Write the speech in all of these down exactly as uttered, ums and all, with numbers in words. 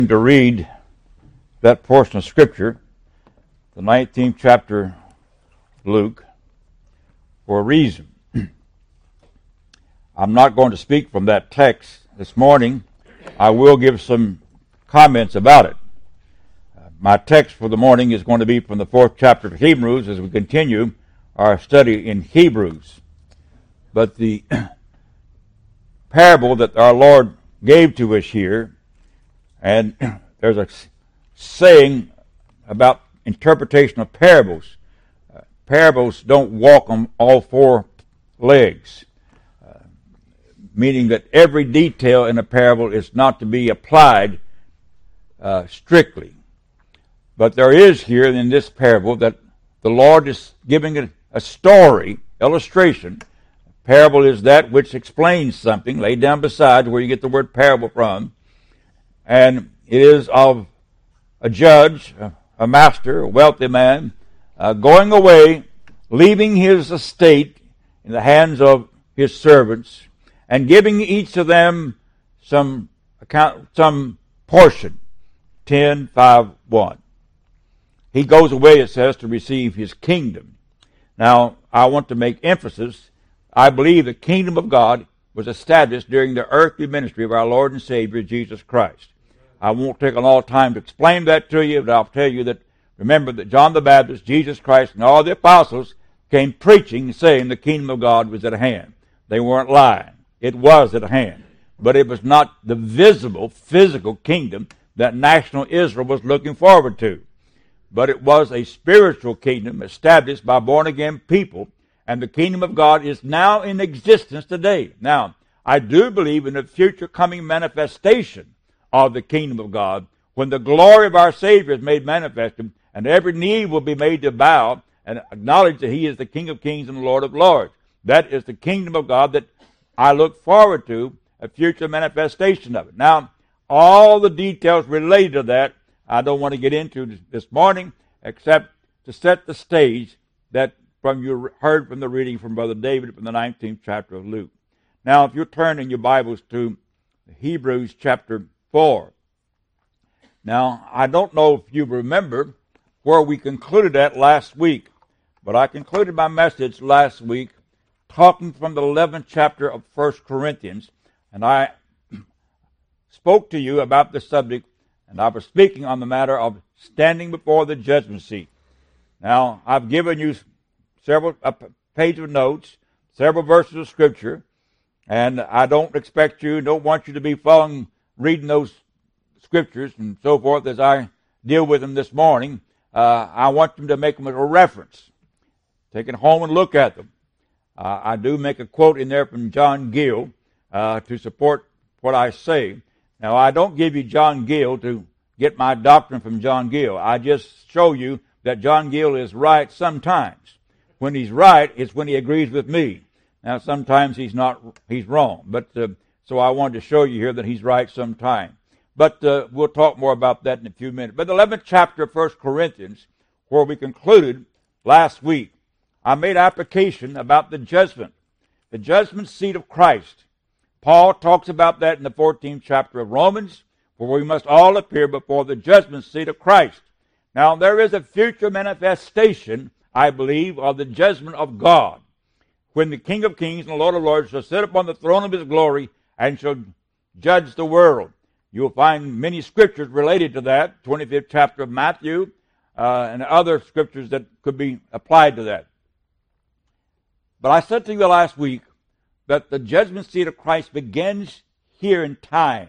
To read that portion of Scripture, the nineteenth chapter, Luke, for a reason. I'm not going to speak from that text this morning. I will give some comments about it. Uh, my text for the morning is going to be from the fourth chapter of Hebrews as we continue our study in Hebrews. But the parable that our Lord gave to us here, and there's a saying about interpretation of parables. Uh, parables don't walk on all four legs, uh, meaning that every detail in a parable is not to be applied uh, strictly. But there is here in this parable that the Lord is giving a, a story, illustration. A parable is that which explains something, laid down beside where you get the word parable from. And it is of a judge, a master, a wealthy man, uh, going away, leaving his estate in the hands of his servants, and giving each of them some account, some portion, ten, five, one. He goes away, it says, to receive his kingdom. Now, I want to make emphasis. I believe the kingdom of God was established during the earthly ministry of our Lord and Savior, Jesus Christ. I won't take a lot of time to explain that to you, but I'll tell you that, remember that John the Baptist, Jesus Christ, and all the apostles came preaching and saying the kingdom of God was at hand. They weren't lying. It was at hand. But it was not the visible, physical kingdom that national Israel was looking forward to. But it was a spiritual kingdom established by born-again people, and the kingdom of God is now in existence today. Now, I do believe in the future coming manifestation of the kingdom of God, when the glory of our Savior is made manifest, and every knee will be made to bow and acknowledge that He is the King of kings and the Lord of lords. That is the kingdom of God that I look forward to, a future manifestation of it. Now, all the details related to that, I don't want to get into this morning, except to set the stage that from you heard from the reading from Brother David from the nineteenth chapter of Luke. Now, if you turn in your Bibles to Hebrews chapter four. Now, I don't know if you remember where we concluded that last week, but I concluded my message last week talking from the eleventh chapter of First Corinthians, and I spoke to you about the subject, and I was speaking on the matter of standing before the judgment seat. Now, I've given you several a page of notes, several verses of Scripture, and I don't expect you, don't want you to be following reading those scriptures and so forth as I deal with them this morning. Uh, I want them to make them as a reference. Take it home and look at them. Uh, I do make a quote in there from John Gill uh, to support what I say. Now, I don't give you John Gill to get my doctrine from John Gill. I just show you that John Gill is right sometimes. When he's right, it's when he agrees with me. Now, sometimes he's not, he's wrong. But uh, so I wanted to show you here that he's right sometime. But uh, we'll talk more about that in a few minutes. But the eleventh chapter of First Corinthians, where we concluded last week, I made application about the judgment, the judgment seat of Christ. Paul talks about that in the fourteenth chapter of Romans, where we must all appear before the judgment seat of Christ. Now, there is a future manifestation, I believe, of the judgment of God, when the King of kings and the Lord of lords shall sit upon the throne of His glory and shall judge the world. You'll find many scriptures related to that, twenty-fifth chapter of Matthew, uh, and other scriptures that could be applied to that. But I said to you last week that the judgment seat of Christ begins here in time.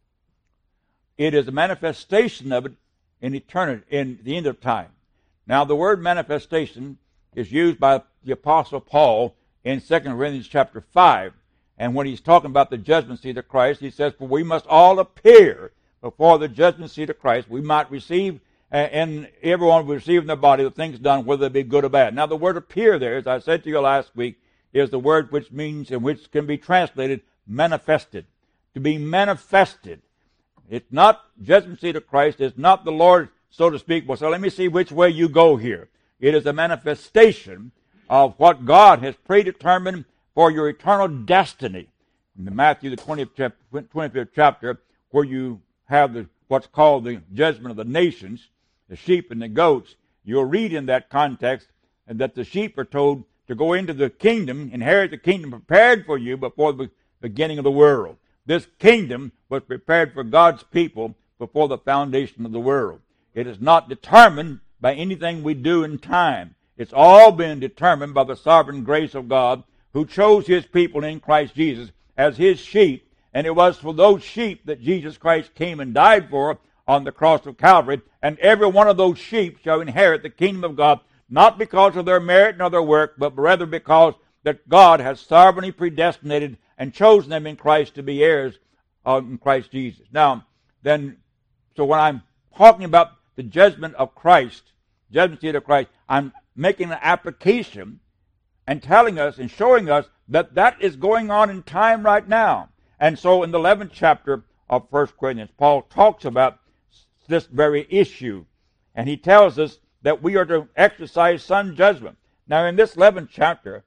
It is a manifestation of it in eternity, in the end of time. Now, the word manifestation is used by the Apostle Paul in Second Corinthians chapter five. And when he's talking about the judgment seat of Christ, he says, for we must all appear before the judgment seat of Christ. We might receive, and everyone will receive in their body the things done, whether they be good or bad. Now, the word appear there, as I said to you last week, is the word which means, and which can be translated manifested. To be manifested. It's not judgment seat of Christ. It's not the Lord, so to speak. Well, so let me see which way you go here. It is a manifestation of what God has predetermined for your eternal destiny. In the Matthew, the twentieth chapter, twenty-fifth chapter, where you have the what's called the judgment of the nations, the sheep and the goats, you'll read in that context that the sheep are told to go into the kingdom, inherit the kingdom prepared for you before the beginning of the world. This kingdom was prepared for God's people before the foundation of the world. It is not determined by anything we do in time. It's all been determined by the sovereign grace of God, who chose His people in Christ Jesus as His sheep, and it was for those sheep that Jesus Christ came and died for on the cross of Calvary, and every one of those sheep shall inherit the kingdom of God, not because of their merit nor their work, but rather because that God has sovereignly predestinated and chosen them in Christ to be heirs uh, in Christ Jesus. Now, then, so when I'm talking about the judgment of Christ, judgment seat of Christ, I'm making an application and telling us and showing us that that is going on in time right now. And so in the eleventh chapter of First Corinthians, Paul talks about this very issue. And he tells us that we are to exercise son judgment. Now in this eleventh chapter,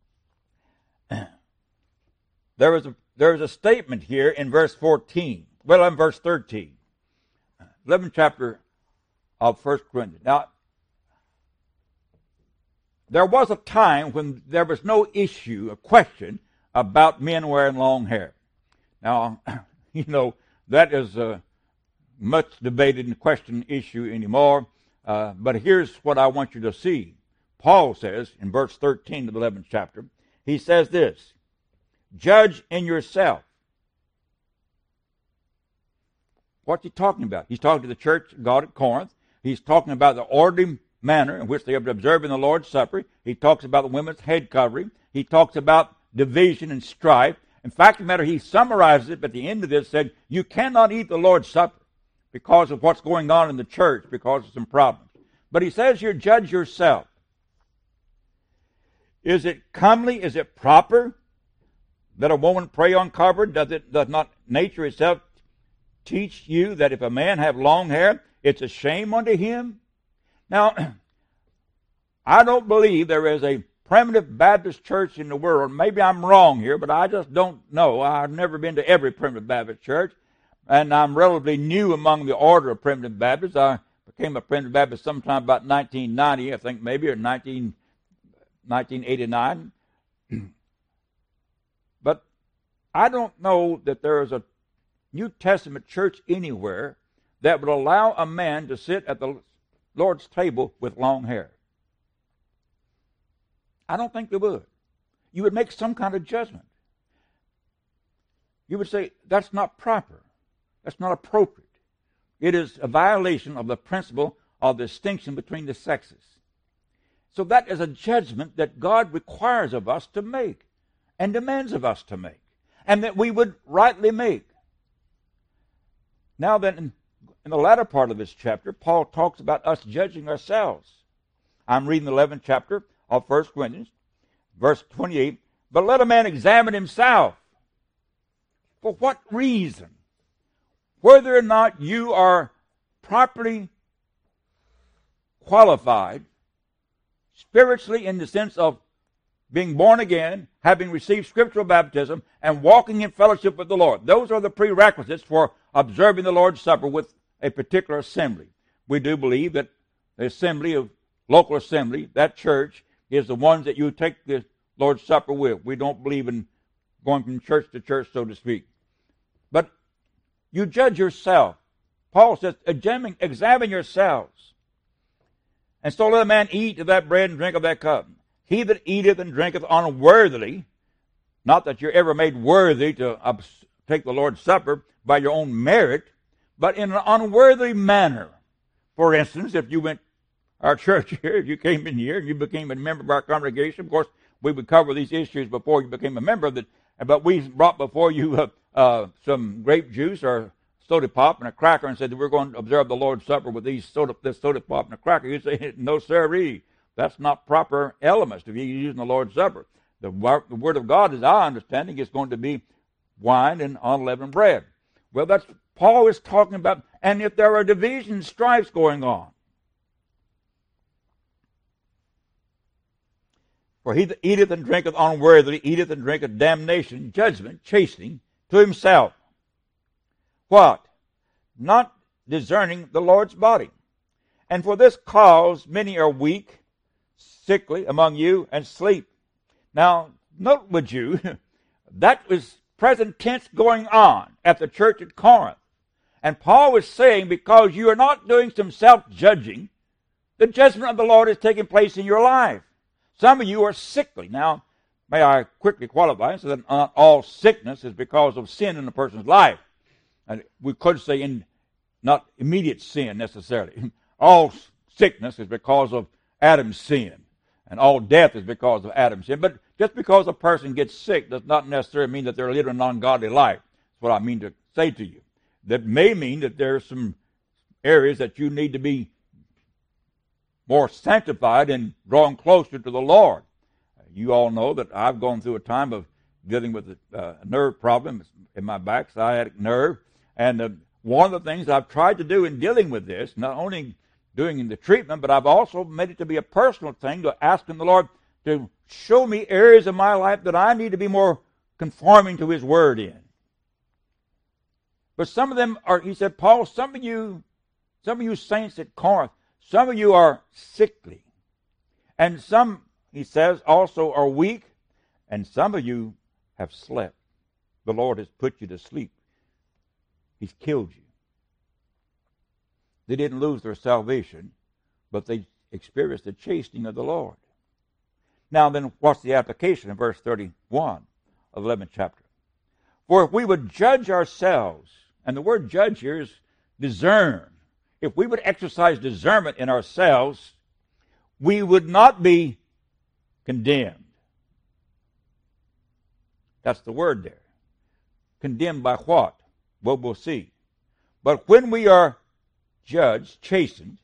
there is a, there is a statement here in verse fourteen. Well, in verse thirteen. eleventh chapter of First Corinthians. Now, there was a time when there was no issue, a question, about men wearing long hair. Now, you know, that is a much debated and questioned issue anymore. Uh, but here's what I want you to see. Paul says in verse thirteen of the eleventh chapter, he says this, judge in yourself. What's he talking about? He's talking to the church of God at Corinth. He's talking about the orderly manner in which they are observing the Lord's Supper. He talks about the women's head covering. He talks about division and strife. In fact, the matter, he summarizes it at the end of this, said, you cannot eat the Lord's Supper because of what's going on in the church, because of some problems. But he says here, judge yourself. Is it comely? Is it proper that a woman pray uncovered? Does it does not nature itself teach you that if a man have long hair, it's a shame unto him? Now, I don't believe there is a primitive Baptist church in the world. Maybe I'm wrong here, but I just don't know. I've never been to every primitive Baptist church, and I'm relatively new among the order of primitive Baptists. I became a primitive Baptist sometime about nineteen ninety, I think maybe, or nineteen, nineteen eighty-nine. But I don't know that there is a New Testament church anywhere that would allow a man to sit at the Lord's table with long hair. I don't think they would. You would make some kind of judgment. You would say, that's not proper. That's not appropriate. It is a violation of the principle of distinction between the sexes. So that is a judgment that God requires of us to make and demands of us to make, and that we would rightly make. Now then, in, in the latter part of this chapter, Paul talks about us judging ourselves. I'm reading the eleventh chapter of First Corinthians, verse twenty-eight. But let a man examine himself. For what reason? Whether or not you are properly qualified, spiritually in the sense of being born again, having received scriptural baptism, and walking in fellowship with the Lord. Those are the prerequisites for observing the Lord's Supper with a particular assembly. We do believe that the assembly of local assembly, that church, is the ones that you take the Lord's Supper with. We don't believe in going from church to church, so to speak. But you judge yourself. Paul says, examine, examine yourselves. And so let a man eat of that bread and drink of that cup. He that eateth and drinketh unworthily, not that you're ever made worthy to take the Lord's Supper by your own merit, but in an unworthy manner. For instance, if you went our church here, if you came in here and you became a member of our congregation, of course, we would cover these issues before you became a member of it, but we brought before you uh, uh, some grape juice or soda pop and a cracker and said that we're going to observe the Lord's Supper with these soda, this soda pop and a cracker. You'd say, no, sirree. That's not proper elements to be using the Lord's Supper. The, the Word of God, as I understand it, is going to be wine and unleavened bread. Well, that's Paul is talking about, and if there are divisions, strifes going on. For he that eateth and drinketh unworthily eateth and drinketh damnation, judgment, chastening to himself. What? Not discerning the Lord's body. And for this cause many are weak, sickly among you, and sleep. Now, note would you, that was present tense going on at the church at Corinth. And Paul was saying, because you are not doing some self-judging, the judgment of the Lord is taking place in your life. Some of you are sickly. Now, may I quickly qualify so that not all sickness is because of sin in a person's life. And we could say in not immediate sin necessarily. All sickness is because of Adam's sin. And all death is because of Adam's sin. But just because a person gets sick does not necessarily mean that they're living an ungodly life. That's what I mean to say to you. That may mean that there are some areas that you need to be more sanctified and drawn closer to the Lord. You all know that I've gone through a time of dealing with a uh, nerve problem in my back, sciatic nerve. And uh, one of the things I've tried to do in dealing with this, not only doing the treatment, but I've also made it to be a personal thing to asking the Lord to show me areas of my life that I need to be more conforming to His Word in. But some of them are, he said, Paul, some of you, some of you saints at Corinth, some of you are sickly. And some, he says, also are weak, and some of you have slept. The Lord has put you to sleep. He's killed you. They didn't lose their salvation, but they experienced the chastening of the Lord. Now then, what's the application in verse thirty-one of the eleventh chapter? For if we would judge ourselves, and the word judge here is discern. If we would exercise discernment in ourselves, we would not be condemned. That's the word there. Condemned by what? Well, we'll see. But when we are judged, chastened,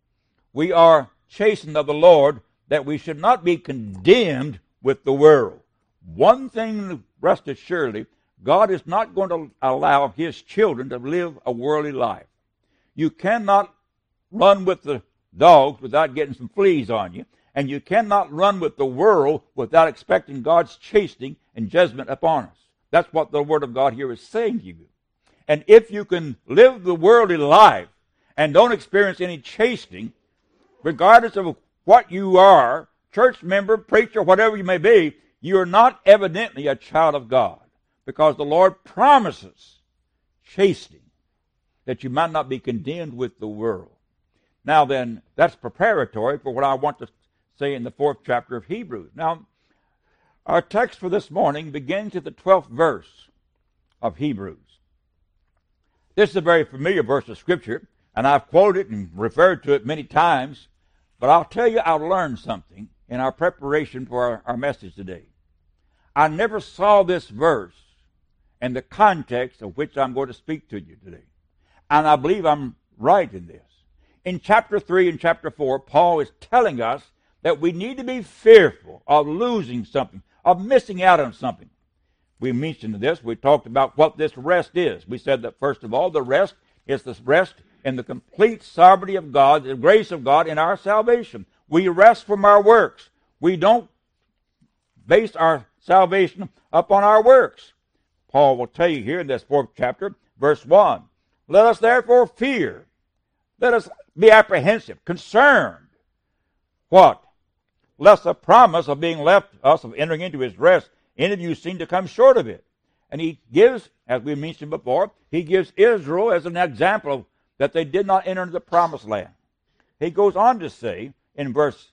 we are chastened of the Lord, that we should not be condemned with the world. One thing, rest assuredly, God is not going to allow His children to live a worldly life. You cannot run with the dogs without getting some fleas on you, and you cannot run with the world without expecting God's chastening and judgment upon us. That's what the Word of God here is saying to you. And if you can live the worldly life and don't experience any chastening, regardless of what you are, church member, preacher, whatever you may be, you are not evidently a child of God. Because the Lord promises chastening, that you might not be condemned with the world. Now then, that's preparatory for what I want to say in the fourth chapter of Hebrews. Now, our text for this morning begins at the twelfth verse of Hebrews. This is a very familiar verse of Scripture, and I've quoted and referred to it many times, but I'll tell you I learned something in our preparation for our, our message today. I never saw this verse in the context of which I'm going to speak to you today. And I believe I'm right in this. In chapter three and chapter four, Paul is telling us that we need to be fearful of losing something, of missing out on something. We mentioned this. We talked about what this rest is. We said that, first of all, the rest is the rest in the complete sovereignty of God, the grace of God in our salvation. We rest from our works. We don't base our salvation upon our works. Paul will tell you here in this fourth chapter, verse one, let us therefore fear. Let us be apprehensive, concerned. What? Lest the promise of being left us of entering into His rest, any of you seem to come short of it. And he gives, as we mentioned before, he gives Israel as an example of that they did not enter into the promised land. He goes on to say in verse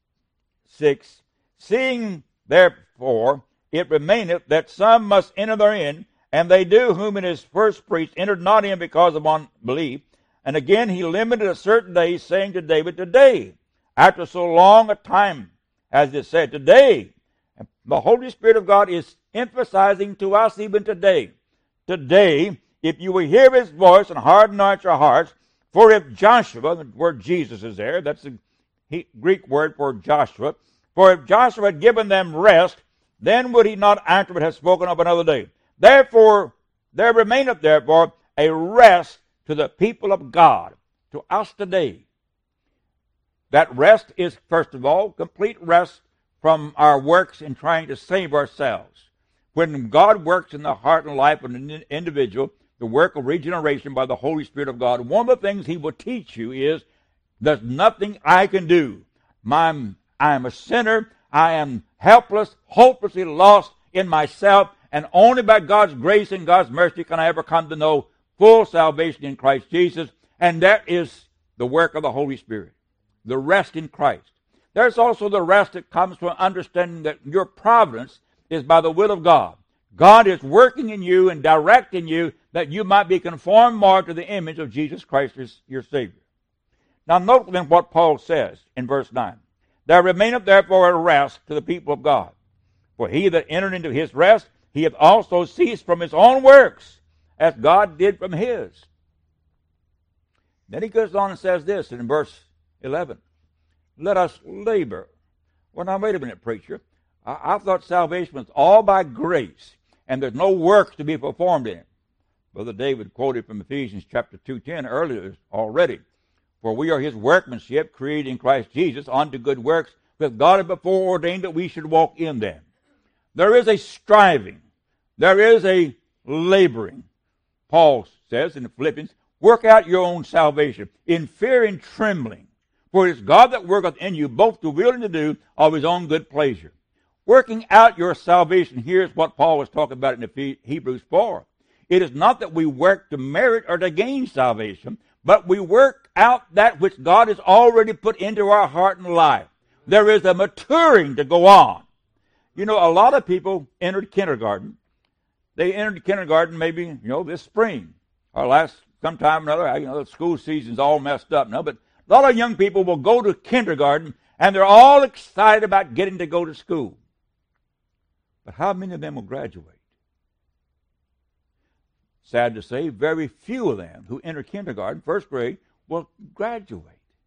six, seeing therefore it remaineth that some must enter therein, and they do whom in his first preached entered not in because of unbelief. And again he limited a certain day, saying to David, today, after so long a time, as it said, today. And the Holy Spirit of God is emphasizing to us even today. Today, if you will hear His voice and harden not your hearts, for if Joshua, the word Jesus is there, that's the Greek word for Joshua, for if Joshua had given them rest, then would he not afterward have spoken of another day. Therefore, there remaineth therefore a rest to the people of God, to us today. That rest is, first of all, complete rest from our works in trying to save ourselves. When God works in the heart and life of an individual, the work of regeneration by the Holy Spirit of God, one of the things he will teach you is there's nothing I can do. My, I am a sinner. I am helpless, hopelessly lost in myself, and only by God's grace and God's mercy can I ever come to know full salvation in Christ Jesus, and that is the work of the Holy Spirit, the rest in Christ. There's also the rest that comes from understanding that your providence is by the will of God. God is working in you and directing you that you might be conformed more to the image of Jesus Christ as your Savior. Now note then what Paul says in verse nine. There remaineth therefore a rest to the people of God. For he that entered into his rest, he hath also ceased from his own works, as God did from his. Then he goes on and says this in verse eleven. Let us labor. Well, now wait a minute, preacher. I, I thought salvation was all by grace, and there's no works to be performed in it. Brother David quoted from Ephesians chapter two ten earlier already. For we are his workmanship, created in Christ Jesus, unto good works, that God had before ordained that we should walk in them. There is a striving. There is a laboring. Paul says in the Philippians, work out your own salvation in fear and trembling. For it is God that worketh in you both to will and to do of his own good pleasure. Working out your salvation, here's what Paul was talking about in Hebrews four. It is not that we work to merit or to gain salvation, but we work out that which God has already put into our heart and life. There is a maturing to go on. You know, a lot of people entered kindergarten. They entered kindergarten maybe, you know, this spring or last sometime or another. You know, the school season's all messed up now, but a lot of young people will go to kindergarten and they're all excited about getting to go to school. But how many of them will graduate? Sad to say, very few of them who enter kindergarten, first grade, will graduate.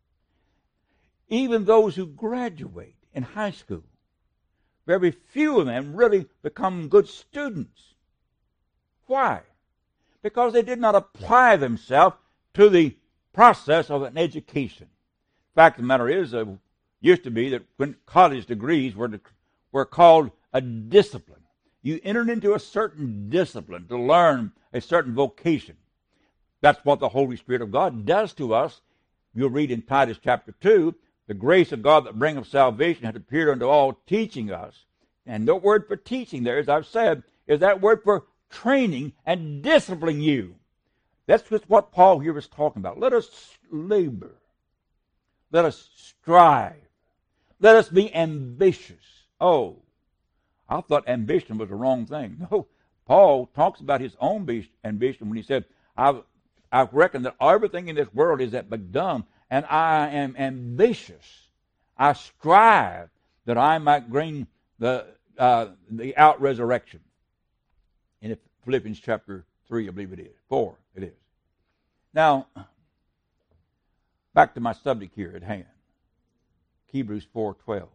Even those who graduate in high school, very few of them really become good students. Why? Because they did not apply themselves to the process of an education. The fact of the matter is, it used to be that when college degrees were, were called a discipline. You entered into a certain discipline to learn a certain vocation. That's what the Holy Spirit of God does to us. You'll read in Titus chapter two, the grace of God that bringeth salvation hath appeared unto all, teaching us. And the word for teaching there, as I've said, is that word for training and disciplining you. That's just what Paul here is talking about. Let us labor. Let us strive. Let us be ambitious. Oh, I thought ambition was the wrong thing. No, Paul talks about his own ambition when he said, I, I reckon that everything in this world is at McDum, and I am ambitious. I strive that I might gain the, uh, the out-resurrection. In Philippians chapter three, I believe it is. four, it is. Now, back to my subject here at hand. Hebrews four twelve.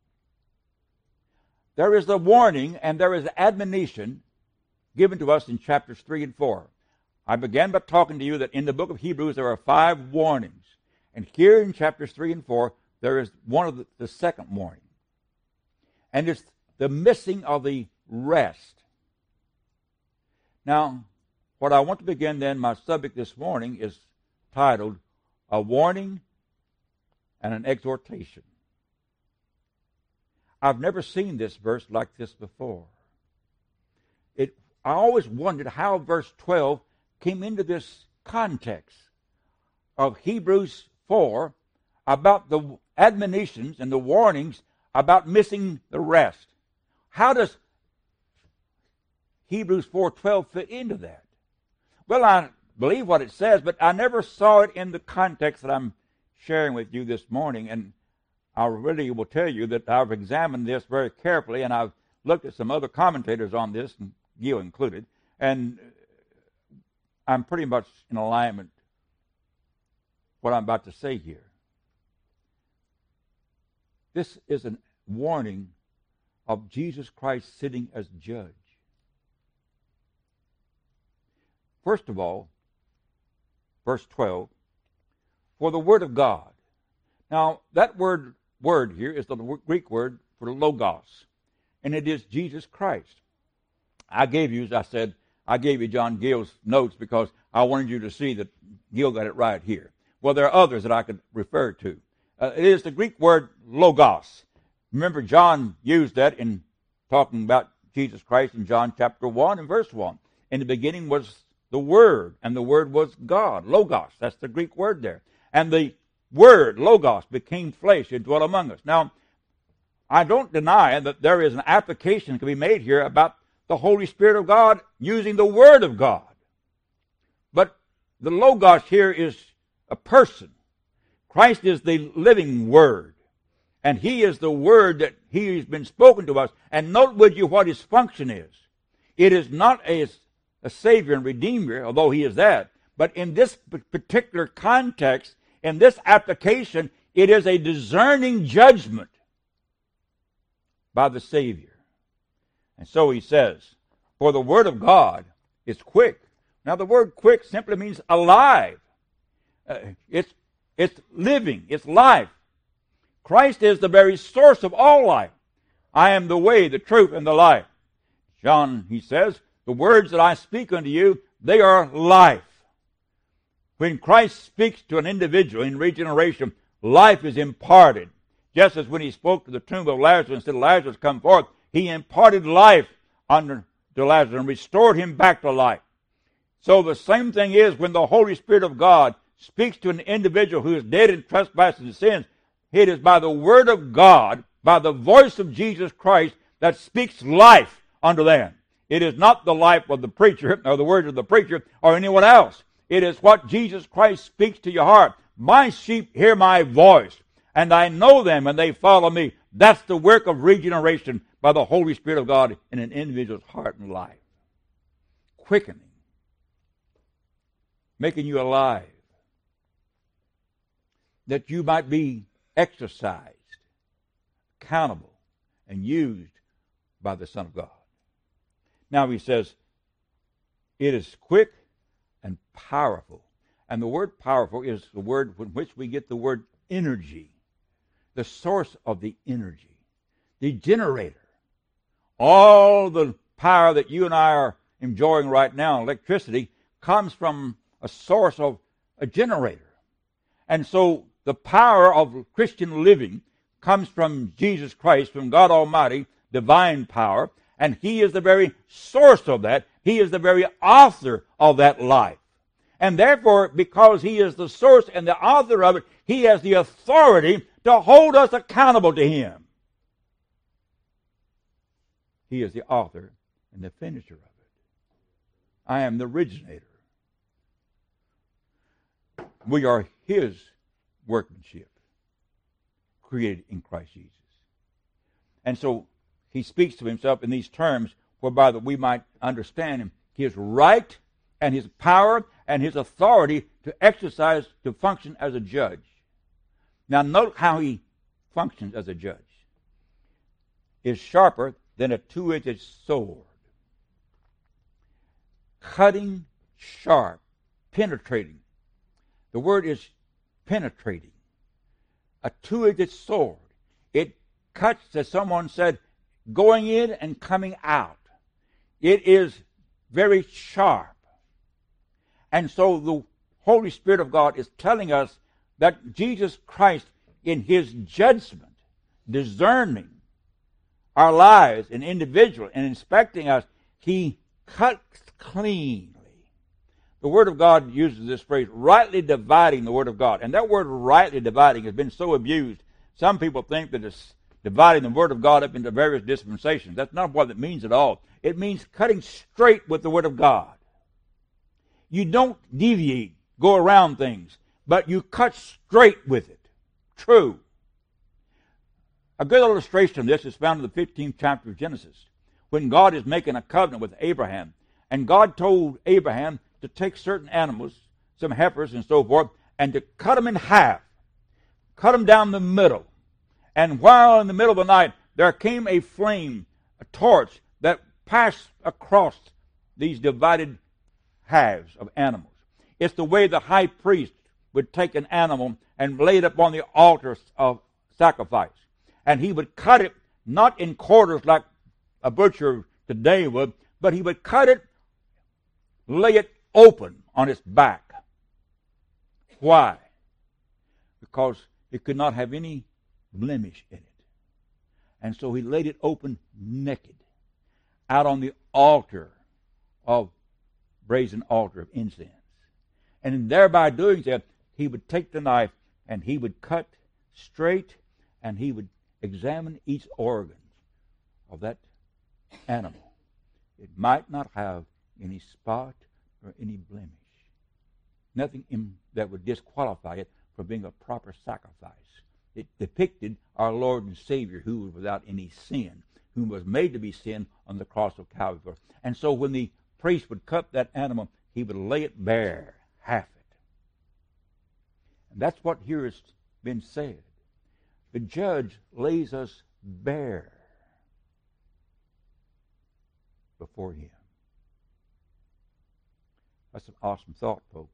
There is a warning and there is an admonition given to us in chapters three and four. I began by talking to you that in the book of Hebrews there are five warnings. And here in chapters three and four, there is one of the, the second warning. And it's the missing of the rest. Now, what I want to begin then, my subject this morning is titled, A Warning and an Exhortation. I've never seen this verse like this before. It, I always wondered how verse twelve came into this context of Hebrews four about the admonitions and the warnings about missing the rest. How does Hebrews four twelve fit into that? Well, I believe what it says, but I never saw it in the context that I'm sharing with you this morning, and I really will tell you that I've examined this very carefully, and I've looked at some other commentators on this, and you included, and I'm pretty much in alignment with what I'm about to say here. This is a warning of Jesus Christ sitting as judge. First of all, verse twelve, for the word of God. Now, that word word here is the Greek word for logos, and it is Jesus Christ. I gave you, as I said, I gave you John Gill's notes because I wanted you to see that Gill got it right here. Well, there are others that I could refer to. Uh, it is the Greek word logos. Remember, John used that in talking about Jesus Christ in John chapter one and verse one. In the beginning was the Word, and the Word was God. Logos, that's the Greek word there. And the Word, logos, became flesh and dwelt among us. Now, I don't deny that there is an application that can be made here about the Holy Spirit of God using the Word of God. But the logos here is a person. Christ is the living Word. And He is the Word that He has been spoken to us. And note with you what His function is. It is not a, a Savior and Redeemer, although He is that. But in this particular context, in this application, it is a discerning judgment by the Savior. And so he says, for the Word of God is quick. Now the word quick simply means alive. Uh, it's, it's living. It's life. Christ is the very source of all life. I am the way, the truth, and the life. John, he says, the words that I speak unto you, they are life. When Christ speaks to an individual in regeneration, life is imparted. Just as when he spoke to the tomb of Lazarus and said, Lazarus, come forth, he imparted life unto Lazarus and restored him back to life. So the same thing is when the Holy Spirit of God speaks to an individual who is dead in trespasses and sins, it is by the Word of God, by the voice of Jesus Christ, that speaks life unto them. It is not the life of the preacher or the words of the preacher or anyone else. It is what Jesus Christ speaks to your heart. My sheep hear my voice, and I know them, and they follow me. That's the work of regeneration by the Holy Spirit of God in an individual's heart and life. Quickening. Making you alive. That you might be exercised, accountable, and used by the Son of God. Now he says, it is quick and powerful. And the word powerful is the word from which we get the word energy. The source of the energy. The generator. All the power that you and I are enjoying right now, electricity, comes from a source of a generator. And so the power of Christian living comes from Jesus Christ, from God Almighty, divine power, and He is the very source of that. He is the very author of that life. And therefore, because He is the source and the author of it, He has the authority to hold us accountable to Him. He is the author and the finisher of it. I am the originator. We are His workmanship, created in Christ Jesus. And so He speaks to Himself in these terms whereby that we might understand Him, His right and His power and His authority to exercise, to function as a judge. Now note how He functions as a judge. Is sharper than a two-edged sword. Cutting, sharp, penetrating. The word is penetrating. A two-edged sword. It cuts, as someone said, going in and coming out. It is very sharp. And so the Holy Spirit of God is telling us that Jesus Christ, in His judgment, discerning our lives and individual and inspecting us, He cuts cleanly. The Word of God uses this phrase, rightly dividing the Word of God. And that word rightly dividing has been so abused. Some people think that it's dividing the Word of God up into various dispensations. That's not what it means at all. It means cutting straight with the Word of God. You don't deviate, go around things, but you cut straight with it. True. A good illustration of this is found in the fifteenth chapter of Genesis, when God is making a covenant with Abraham. And God told Abraham to take certain animals, some heifers and so forth, and to cut them in half. Cut them down the middle. And while in the middle of the night, there came a flame, a torch, that passed across these divided halves of animals. It's the way the high priest would take an animal and lay it upon the altar of sacrifice. And he would cut it not in quarters like a butcher today would, but he would cut it lay it open on its back. Why? Because it could not have any blemish in it. And so he laid it open naked out on the altar of brazen altar of incense. And in thereby doing that, he would take the knife and he would cut straight and he would examine each organ of that animal. It might not have any spot or any blemish. Nothing in, that would disqualify it from being a proper sacrifice. It depicted our Lord and Savior, who was without any sin, who was made to be sin on the cross of Calvary. And so when the priest would cut that animal, he would lay it bare, half it. And that's what here has been said. The judge lays us bare before him. That's an awesome thought, folks.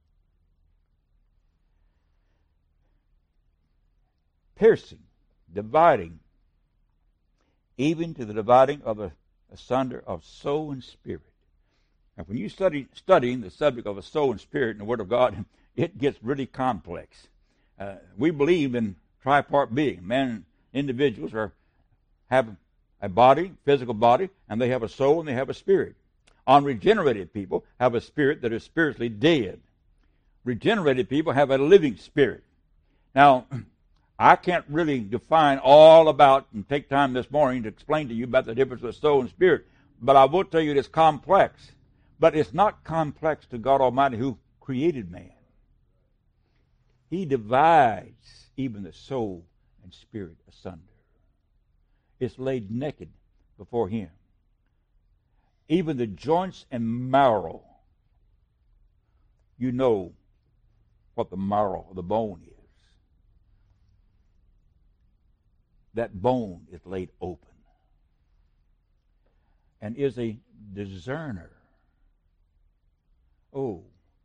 Piercing, dividing, even to the dividing of the asunder of soul and spirit. And when you study studying the subject of the soul and spirit in the Word of God, it gets really complex. Uh, we believe in tripart being. Man, individuals are have a body, physical body, and they have a soul and they have a spirit. Unregenerated people have a spirit that is spiritually dead. Regenerated people have a living spirit. Now, I can't really define all about and take time this morning to explain to you about the difference of soul and spirit, but I will tell you it's complex. But it's not complex to God Almighty who created man. He divides even the soul and spirit asunder. It's laid naked before him. Even the joints and marrow. You know what the marrow of the bone is. That bone is laid open and is a discerner. Oh,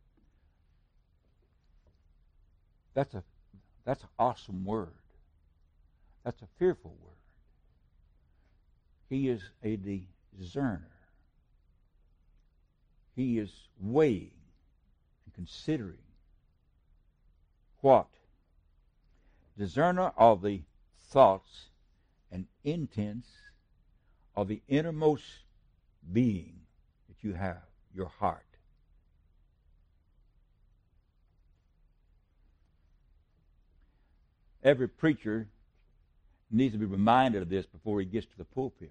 that's a that's an awesome word. That's a fearful word. He is a discerner. He is weighing and considering what? Discerner of the thoughts and intents of the innermost being that you have, your heart. Every preacher needs to be reminded of this before he gets to the pulpit.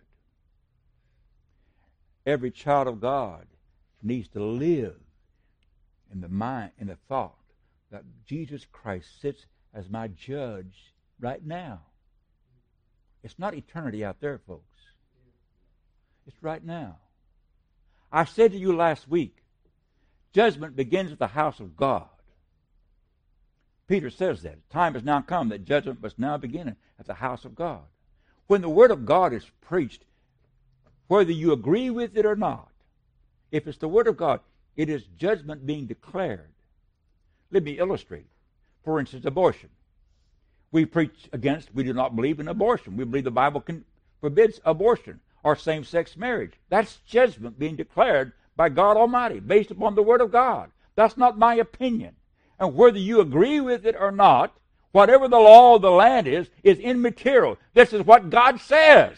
Every child of God needs to live in the mind, in the thought that Jesus Christ sits as my judge right now. It's not eternity out there, folks. It's right now. I said to you last week, judgment begins at the house of God. Peter says that. Time has now come that judgment must now begin at the house of God. When the Word of God is preached, whether you agree with it or not, if it's the Word of God, it is judgment being declared. Let me illustrate. For instance, abortion. We preach against, we do not believe in abortion. We believe the Bible can, forbids abortion or same-sex marriage. That's judgment being declared by God Almighty based upon the Word of God. That's not my opinion. And whether you agree with it or not, whatever the law of the land is, is immaterial. This is what God says.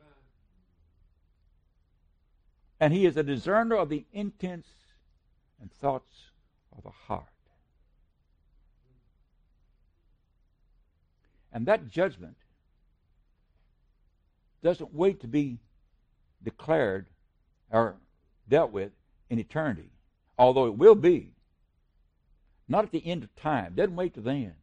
And He is a discerner of the intents and thoughts of the heart. And that judgment doesn't wait to be declared or dealt with in eternity, although it will be. Not at the end of time. It doesn't wait to then.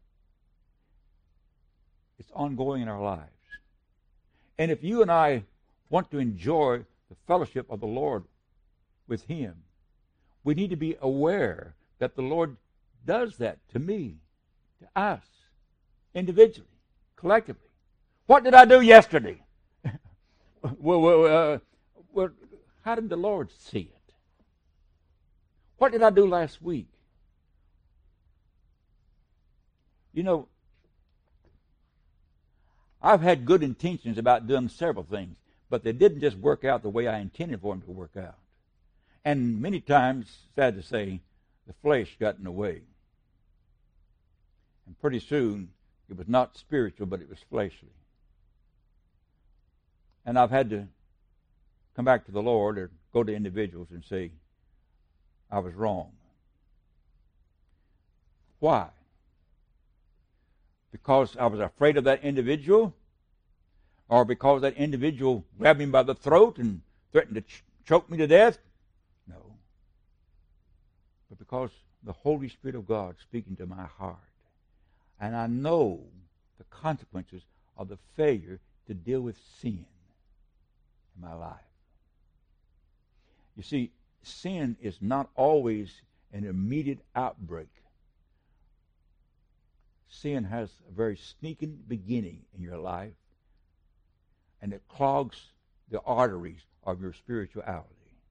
It's ongoing in our lives. And if you and I want to enjoy the fellowship of the Lord with Him, we need to be aware that the Lord does that to me, to us, individually, collectively. What did I do yesterday? well, well, uh, well, how did the Lord see it? What did I do last week? You know, I've had good intentions about doing several things, but they didn't just work out the way I intended for them to work out. And many times, sad to say, the flesh got in the way. And pretty soon, it was not spiritual, but it was fleshly. And I've had to come back to the Lord or go to individuals and say, I was wrong. Why? Because I was afraid of that individual? Or because that individual grabbed me by the throat and threatened to ch- choke me to death? No. But because the Holy Spirit of God speaking to my heart. And I know the consequences of the failure to deal with sin in my life. You see, sin is not always an immediate outbreak. Sin has a very sneaking beginning in your life, and it clogs the arteries of your spirituality.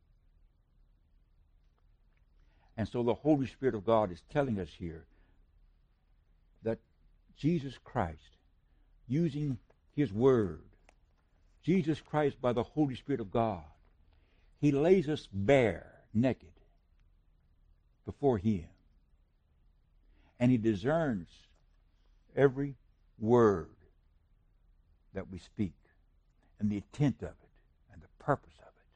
And so the Holy Spirit of God is telling us here that Jesus Christ, using His Word, Jesus Christ by the Holy Spirit of God, He lays us bare, naked, before Him. And He discerns every word that we speak, and the intent of it, and the purpose of it,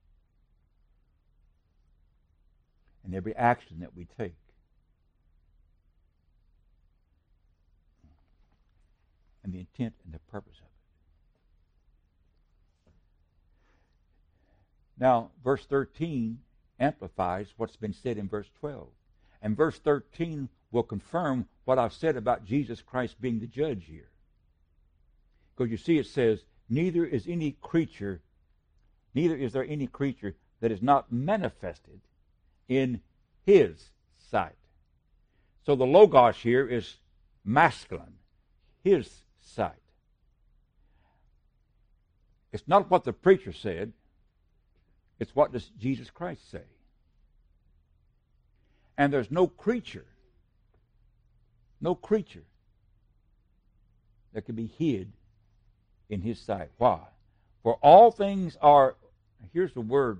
and every action that we take. And the intent and the purpose of it. Now, verse thirteen amplifies what's been said in verse twelve. And verse thirteen will confirm what I've said about Jesus Christ being the judge here. Because you see it says, neither is any creature, neither is there any creature that is not manifested in His sight. So the Logos here is masculine, His sight. It's not what the preacher said, it's what does Jesus Christ say. And there's no creature, no creature that can be hid in His sight. Why? For all things are, here's the word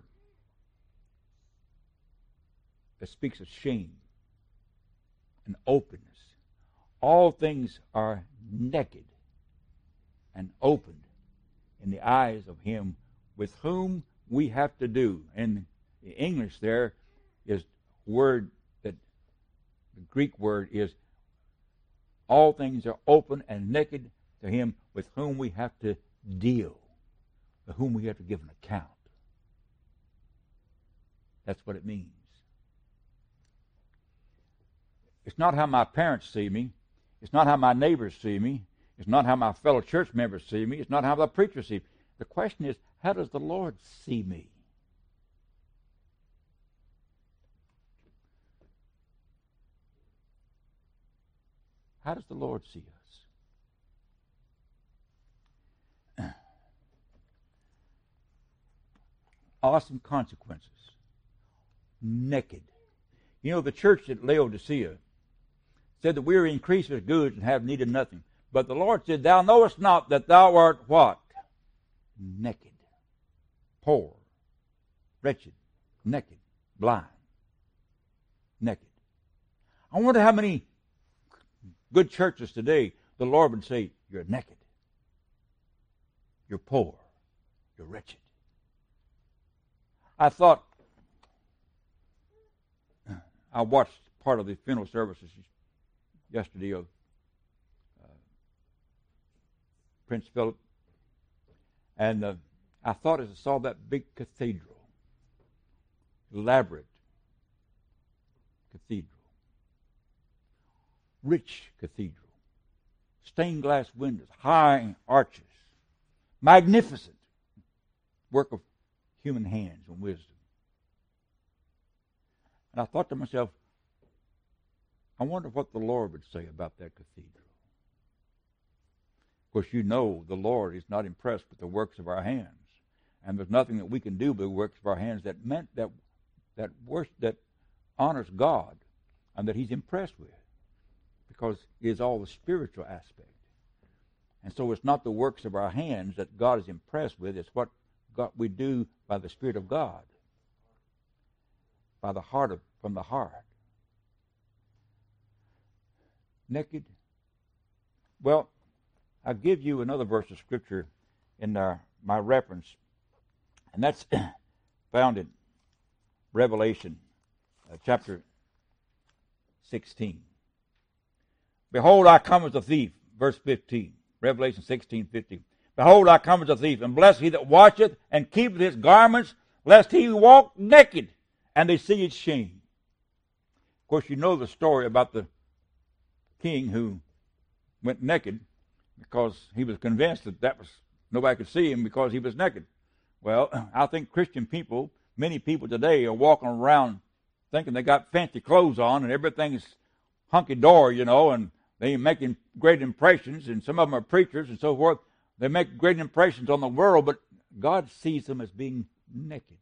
that speaks of shame and openness. All things are naked and opened in the eyes of Him with whom we have to do. And the English there is word that the Greek word is all things are open and naked to Him with whom we have to deal, with whom we have to give an account. That's what it means. It's not how my parents see me. It's not how my neighbors see me. It's not how my fellow church members see me. It's not how the preacher sees me. The question is, how does the Lord see me? How does the Lord see us? Awesome consequences. Naked. You know, the church at Laodicea said that we are increased with goods and have need of nothing. But the Lord said, thou knowest not that thou art what? Naked. Poor. Wretched. Naked. Blind. Naked. I wonder how many good churches today the Lord would say, you're naked. You're poor. You're wretched. I thought, I watched part of the funeral services yesterday of uh, Prince Philip, and uh, I thought as I saw that big cathedral, elaborate cathedral, rich cathedral, stained glass windows, high arches, magnificent work of human hands and wisdom. And I thought to myself, I wonder what the Lord would say about that cathedral. Of course, you know the Lord is not impressed with the works of our hands. And there's nothing that we can do with the works of our hands that meant that that worship, that honors God and that He's impressed with. Because it is all the spiritual aspect. And so it's not the works of our hands that God is impressed with, it's what God, we do by the Spirit of God. by the heart of, from the heart. Naked. Well, I'll give you another verse of Scripture in uh, my reference, and that's found in Revelation uh, chapter sixteen. Behold, I come as a thief, verse fifteen. Revelation sixteen, fifteen. Behold, I come as a thief, and blessed he that watcheth and keepeth his garments, lest he walk naked, and they see his shame. Of course, you know the story about the king who went naked because he was convinced that that was nobody could see him because he was naked. Well, I think Christian people, many people today, are walking around thinking they got fancy clothes on and everything's hunky-dory, you know, and they're making great impressions, and some of them are preachers and so forth. They make great impressions on the world, but God sees them as being naked.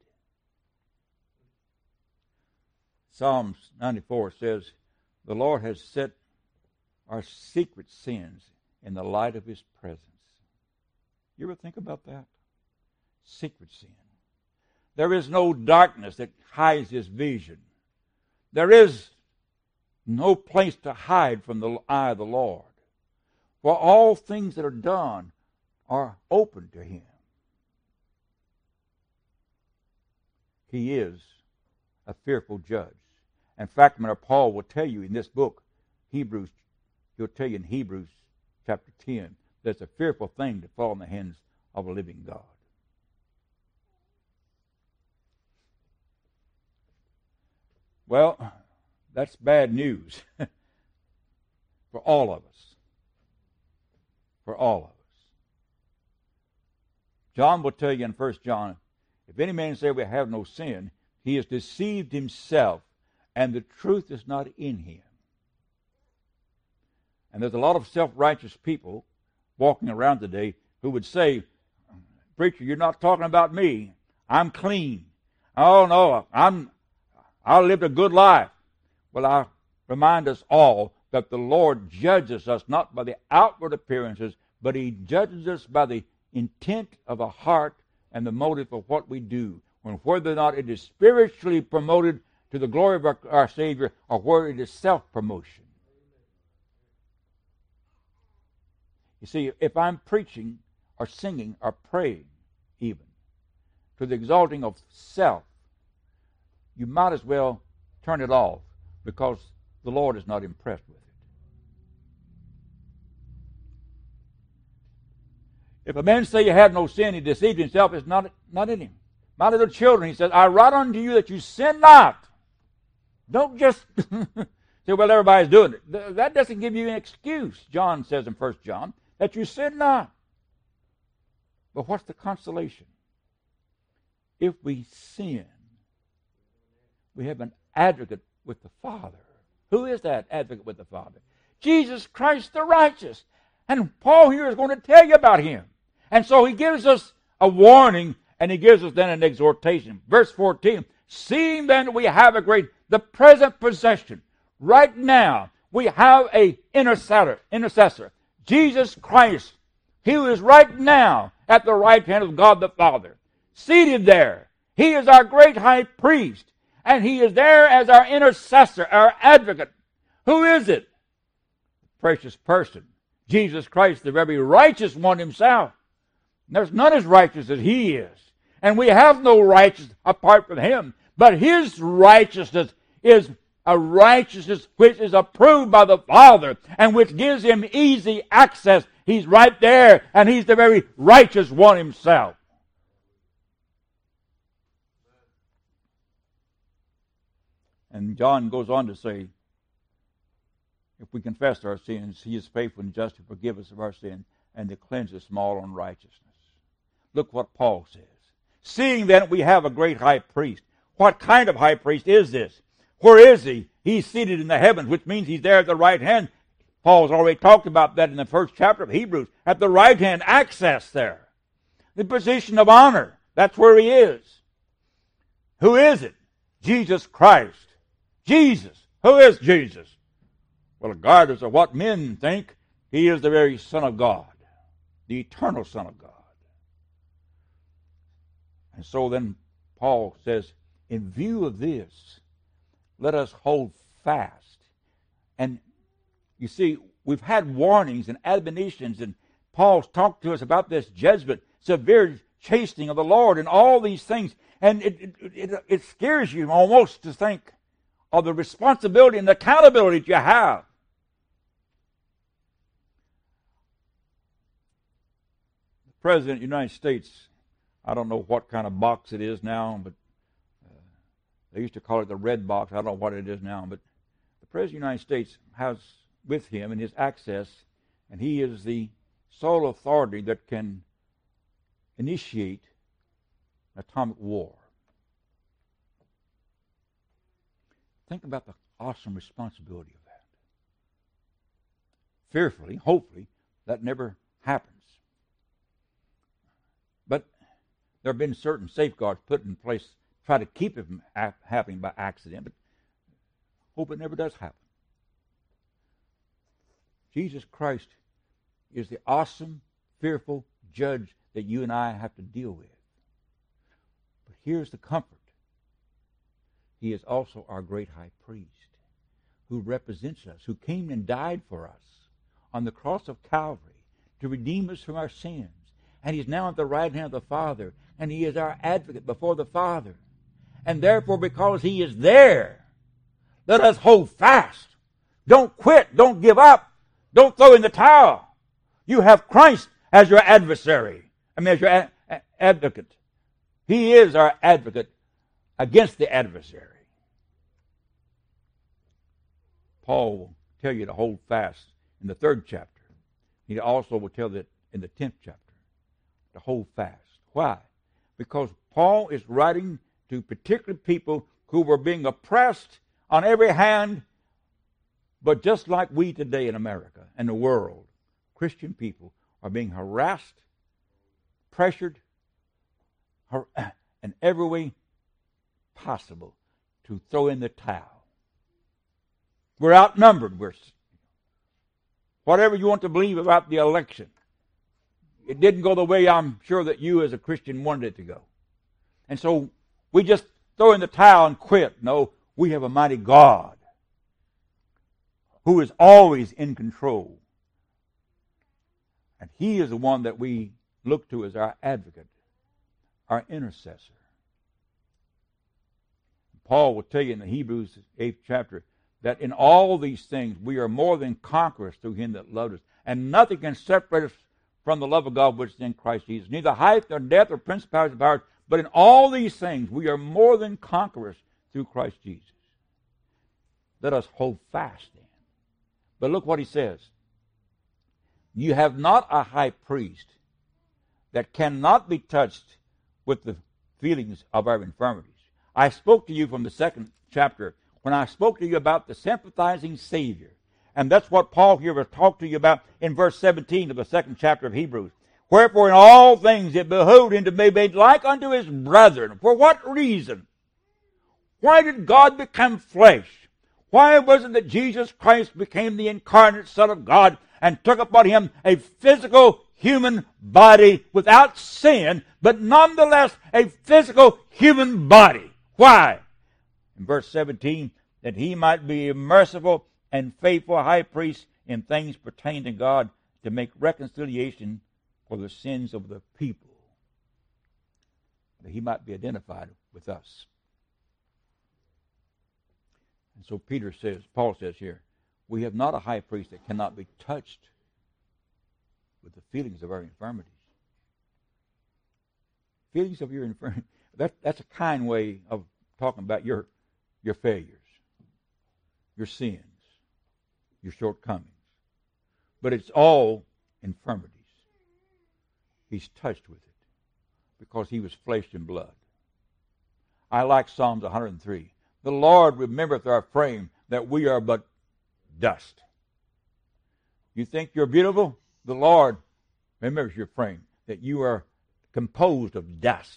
Psalms ninety-four says, the Lord has set our secret sins in the light of his presence. You ever think about that? Secret sin. There is no darkness that hides his vision. There is no place to hide from the eye of the Lord. For all things that are done are open to him. He is a fearful judge. In fact, Paul will tell you in this book, Hebrews, he'll tell you in Hebrews chapter ten, that it's a fearful thing to fall in the hands of a living God. Well, that's bad news for all of us. For all of us. John will tell you in First John, if any man say we have no sin, he has deceived himself, and the truth is not in him. And there's a lot of self-righteous people walking around today who would say, preacher, you're not talking about me. I'm clean. Oh, no, I'm, I lived a good life. Well, I remind us all that the Lord judges us not by the outward appearances, but he judges us by the intent of the heart and the motive of what we do, when whether or not it is spiritually promoted to the glory of our, our Savior, or whether it is self-promotion. You see, if I'm preaching or singing or praying even to the exalting of self, you might as well turn it off, because the Lord is not impressed with it. If a man say you have no sin, he deceives himself, it's not, not in him. My little children, he says, I write unto you that you sin not. Don't just say, well, everybody's doing it. That doesn't give you an excuse, John says in First John, that you sin not. But what's the consolation? If we sin, we have an advocate with the Father. Who is that advocate with the Father? Jesus Christ the righteous. And Paul here is going to tell you about him. And so he gives us a warning, and he gives us then an exhortation. Verse fourteen, seeing then we have a great, the present possession, right now, we have a intercessor, intercessor, Jesus Christ, he who is right now at the right hand of God the Father, seated there. He is our great high priest, and he is there as our intercessor, our advocate. Who is it? Precious person, Jesus Christ, the very righteous one himself. There's none as righteous as he is. And we have no righteousness apart from him. But his righteousness is a righteousness which is approved by the Father and which gives him easy access. He's right there, and he's the very righteous one himself. And John goes on to say, if we confess our sins, he is faithful and just to forgive us of our sins and to cleanse us from all unrighteousness. Look what Paul says. Seeing then we have a great high priest. What kind of high priest is this? Where is he? He's seated in the heavens, which means he's there at the right hand. Paul's already talked about that in the first chapter of Hebrews. At the right hand, access there. The position of honor. That's where he is. Who is it? Jesus Christ. Jesus. Who is Jesus? Well, regardless of what men think, he is the very Son of God. The eternal Son of God. And so then Paul says, in view of this, let us hold fast. And you see, we've had warnings and admonitions, and Paul's talked to us about this judgment, severe chastening of the Lord, and all these things. And it, it, it, it scares you almost to think of the responsibility and the accountability that you have. The President of the United States, I don't know what kind of box it is now, but uh, they used to call it the red box. I don't know what it is now, but the President of the United States has with him and his access, and he is the sole authority that can initiate atomic war. Think about the awesome responsibility of that. Fearfully, hopefully, that never happens. But there have been certain safeguards put in place to try to keep it from happening by accident, but hope it never does happen. Jesus Christ is the awesome, fearful judge that you and I have to deal with. But here's the comfort. He is also our great high priest who represents us, who came and died for us on the cross of Calvary to redeem us from our sins. And he's now at the right hand of the Father, and he is our advocate before the Father. And therefore, because he is there, let us hold fast. Don't quit. Don't give up. Don't throw in the towel. You have Christ as your adversary. I mean, as your a- a- advocate. He is our advocate against the adversary. Paul will tell you to hold fast in the third chapter. He also will tell that in the tenth chapter to hold fast. Why? Because Paul is writing to particular people who were being oppressed on every hand. But just like we today in America and the world, Christian people are being harassed, pressured, in every way possible to throw in the towel. We're outnumbered. We're, whatever you want to believe about the election, it didn't go the way I'm sure that you as a Christian wanted it to go. And so we just throw in the towel and quit. No, we have a mighty God who is always in control. And he is the one that we look to as our advocate, our intercessor. Paul will tell you in the Hebrews eighth chapter that in all these things we are more than conquerors through him that loved us. And nothing can separate us from the love of God which is in Christ Jesus. Neither height nor depth or principalities or powers, but in all these things we are more than conquerors through Christ Jesus. Let us hold fast then. But look what he says. You have not a high priest that cannot be touched with the feelings of our infirmities. I spoke to you from the second chapter when I spoke to you about the sympathizing Savior. And that's what Paul here will talk to you about in verse seventeen of the second chapter of Hebrews. Wherefore in all things it behooved him to be made like unto his brethren. For what reason? Why did God become flesh? Why was it that Jesus Christ became the incarnate Son of God and took upon him a physical human body without sin, but nonetheless a physical human body? Why? In verse seventeen, that he might be a merciful and faithful high priest in things pertaining to God to make reconciliation for the sins of the people. That he might be identified with us. And so Peter says, Paul says here, we have not a high priest that cannot be touched with the feelings of our infirmities. Feelings of your infirmities. That, that's a kind way of talking about your, your failures, your sins, your shortcomings. But it's all infirmities. He's touched with it because he was flesh and blood. I like Psalms one hundred three. The Lord remembereth our frame, that we are but dust. You think you're beautiful? The Lord remembers your frame, that you are composed of dust.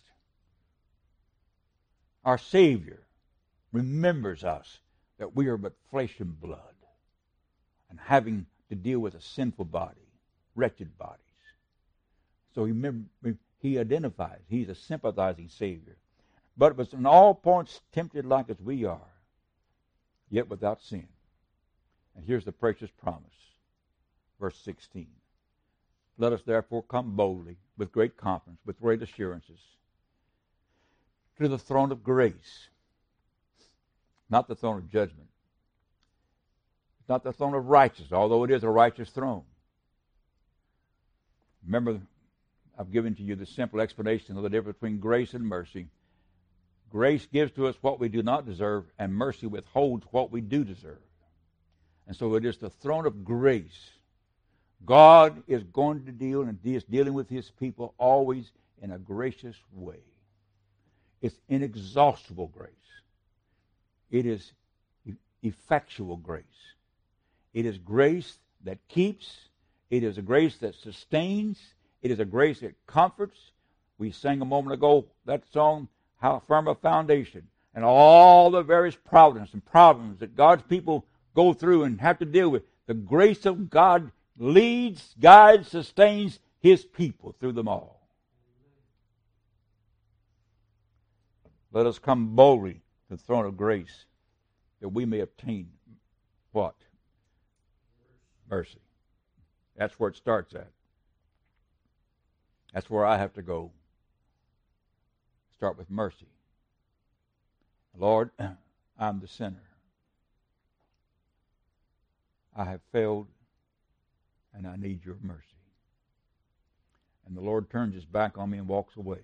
Our Savior remembers us, that we are but flesh and blood, and having to deal with a sinful body, wretched bodies. So he, remember, he identifies, he's a sympathizing Savior. But was in all points tempted like as we are, yet without sin. And here's the precious promise. Verse sixteen. Let us therefore come boldly, with great confidence, with great assurances, to the throne of grace. Not the throne of judgment. It's not the throne of righteousness, although it is a righteous throne. Remember, I've given to you the simple explanation of the difference between grace and mercy. Grace gives to us what we do not deserve, and mercy withholds what we do deserve. And so it is the throne of grace. God is going to deal, and He is dealing with His people always in a gracious way. It's inexhaustible grace. It is effectual grace. It is grace that keeps. It is a grace that sustains. It is a grace that comforts. We sang a moment ago that song, How Firm a Foundation, and all the various providence and problems that God's people go through and have to deal with. The grace of God leads, guides, sustains His people through them all. Let us come boldly to the throne of grace that we may obtain what? Mercy. That's where it starts at. That's where I have to go. Start with mercy. Lord, I'm the sinner. I have failed, and I need your mercy. And the Lord turns His back on me and walks away.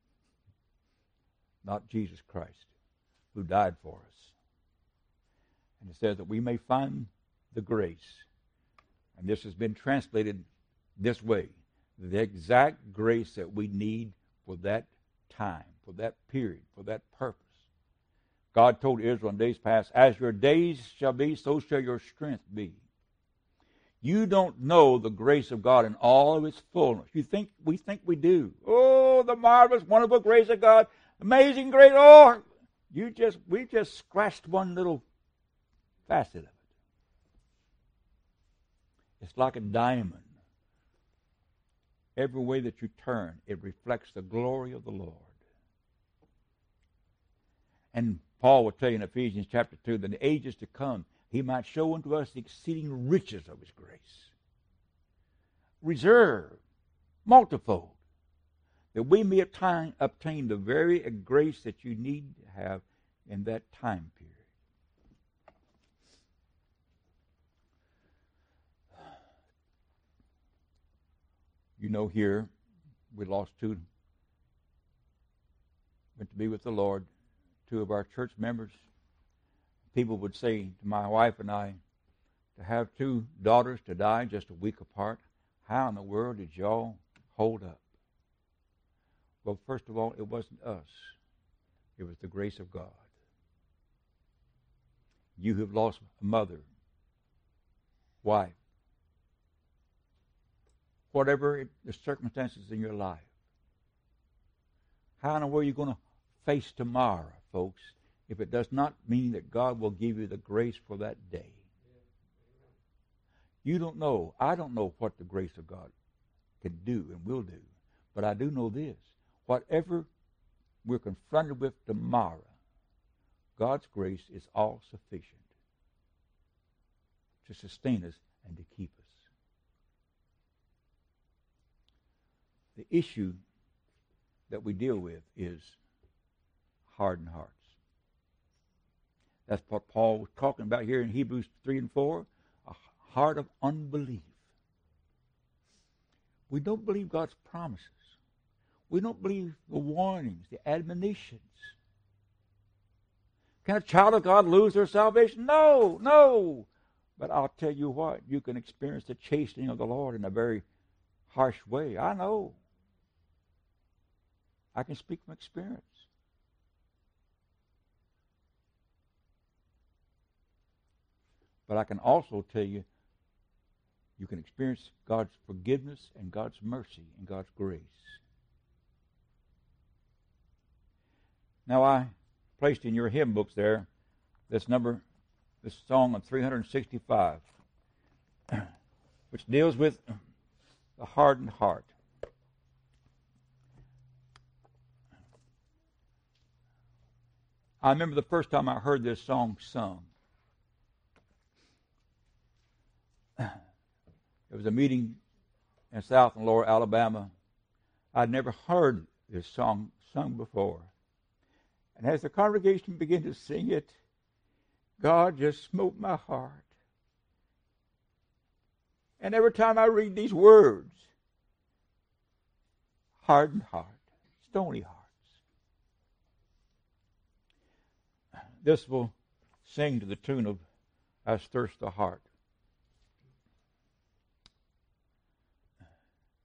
Not Jesus Christ, who died for us. And it says that we may find the grace. And this has been translated this way. The exact grace that we need for that time, for that period, for that purpose. God told Israel in days past, as your days shall be, so shall your strength be. You don't know the grace of God in all of its fullness. You think we think we do. Oh, the marvelous, wonderful grace of God. Amazing grace. Oh, you just we just scratched one little facet of it. It's like a diamond. Every way that you turn, it reflects the glory of the Lord. And Paul will tell you in Ephesians chapter two that in the ages to come, He might show unto us the exceeding riches of His grace. Reserved, multifold, that we may obtain, obtain the very grace that you need to have in that time period. You know, here we lost two, went to be with the Lord, two of our church members. People would say to my wife and I, to have two daughters to die just a week apart, how in the world did y'all hold up? Well, first of all, it wasn't us. It was the grace of God. You have lost a mother, wife, whatever it, the circumstances in your life. How in the world are you going to face tomorrow, folks, if it does not mean that God will give you the grace for that day? You don't know. I don't know what the grace of God can do and will do. But I do know this. Whatever we're confronted with tomorrow, God's grace is all sufficient to sustain us and to keep us. The issue that we deal with is hardened hearts. That's what Paul was talking about here in Hebrews three and four, a heart of unbelief. We don't believe God's promises. We don't believe the warnings, the admonitions. Can a child of God lose their salvation? No, no. But I'll tell you what, you can experience the chastening of the Lord in a very harsh way. I know. I can speak from experience. But I can also tell you, you can experience God's forgiveness and God's mercy and God's grace. Now I placed in your hymn books there this number, this song of three hundred sixty-five, which deals with the hardened heart. I remember the first time I heard this song sung. There was a meeting in South and Lower Alabama. I'd never heard this song sung before. And as the congregation began to sing it, God just smote my heart. And every time I read these words, hardened heart, stony hearts. This will sing to the tune of As Thirst the Heart.